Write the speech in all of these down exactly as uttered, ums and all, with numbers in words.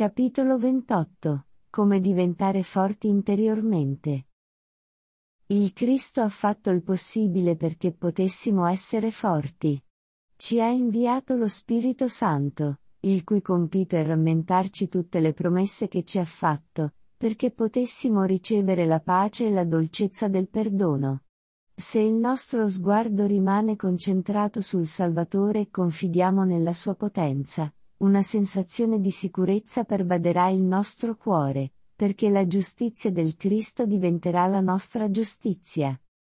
Capitolo ventotto. Come diventare forti interiormente. Il Cristo ha fatto il possibile perché potessimo essere forti. Ci ha inviato lo Spirito Santo, il cui compito è rammentarci tutte le promesse che ci ha fatto, perché potessimo ricevere la pace e la dolcezza del perdono. Se il nostro sguardo rimane concentrato sul Salvatore e confidiamo nella sua potenza, una sensazione di sicurezza pervaderà il nostro cuore, perché la giustizia del Cristo diventerà la nostra giustizia.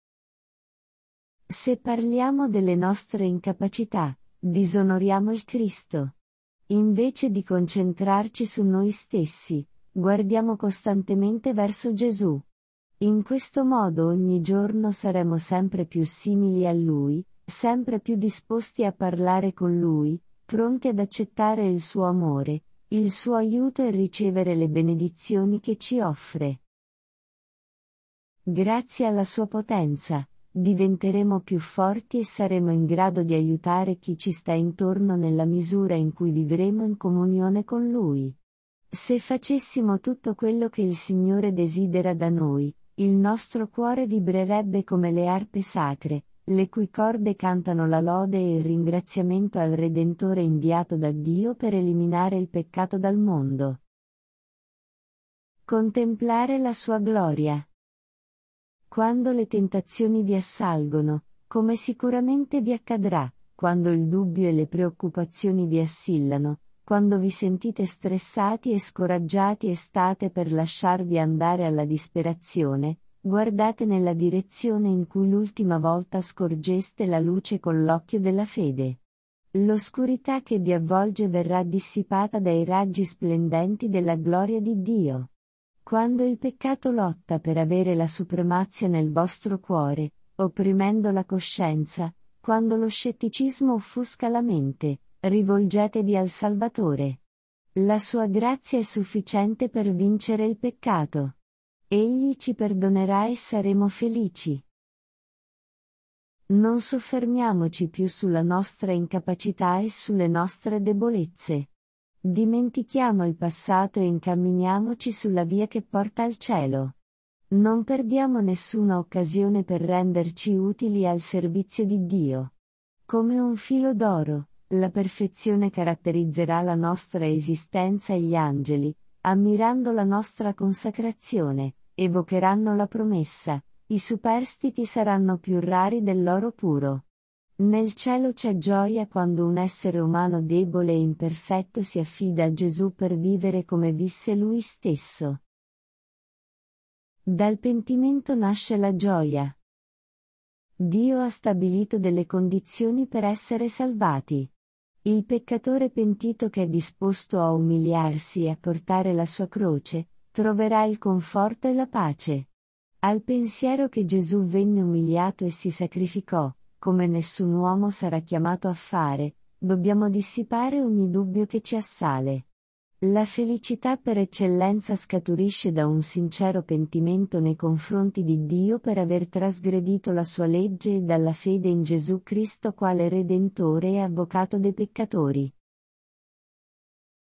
Se parliamo delle nostre incapacità, disonoriamo il Cristo. Invece di concentrarci su noi stessi, guardiamo costantemente verso Gesù. In questo modo ogni giorno saremo sempre più simili a Lui, sempre più disposti a parlare con Lui, pronti ad accettare il suo amore, il suo aiuto e ricevere le benedizioni che ci offre. Grazie alla sua potenza, diventeremo più forti e saremo in grado di aiutare chi ci sta intorno nella misura in cui vivremo in comunione con Lui. Se facessimo tutto quello che il Signore desidera da noi, il nostro cuore vibrerebbe come le arpe sacre, le cui corde cantano la lode e il ringraziamento al Redentore inviato da Dio per eliminare il peccato dal mondo. Contemplare la sua gloria. Quando le tentazioni vi assalgono, come sicuramente vi accadrà, quando il dubbio e le preoccupazioni vi assillano, quando vi sentite stressati e scoraggiati e state per lasciarvi andare alla disperazione, guardate nella direzione in cui l'ultima volta scorgeste la luce con l'occhio della fede. L'oscurità che vi avvolge verrà dissipata dai raggi splendenti della gloria di Dio. Quando il peccato lotta per avere la supremazia nel vostro cuore, opprimendo la coscienza, quando lo scetticismo offusca la mente, rivolgetevi al Salvatore. La sua grazia è sufficiente per vincere il peccato. Egli ci perdonerà e saremo felici. Non soffermiamoci più sulla nostra incapacità e sulle nostre debolezze. Dimentichiamo il passato e incamminiamoci sulla via che porta al cielo. Non perdiamo nessuna occasione per renderci utili al servizio di Dio. Come un filo d'oro, la perfezione caratterizzerà la nostra esistenza e gli angeli, ammirando la nostra consacrazione, evocheranno la promessa, i superstiti saranno più rari dell'oro puro. Nel cielo c'è gioia quando un essere umano debole e imperfetto si affida a Gesù per vivere come visse Lui stesso. Dal pentimento nasce la gioia. Dio ha stabilito delle condizioni per essere salvati. Il peccatore pentito che è disposto a umiliarsi e a portare la sua croce, troverà il conforto e la pace. Al pensiero che Gesù venne umiliato e si sacrificò, come nessun uomo sarà chiamato a fare, dobbiamo dissipare ogni dubbio che ci assale. La felicità per eccellenza scaturisce da un sincero pentimento nei confronti di Dio per aver trasgredito la sua legge e dalla fede in Gesù Cristo quale Redentore e Avvocato dei peccatori.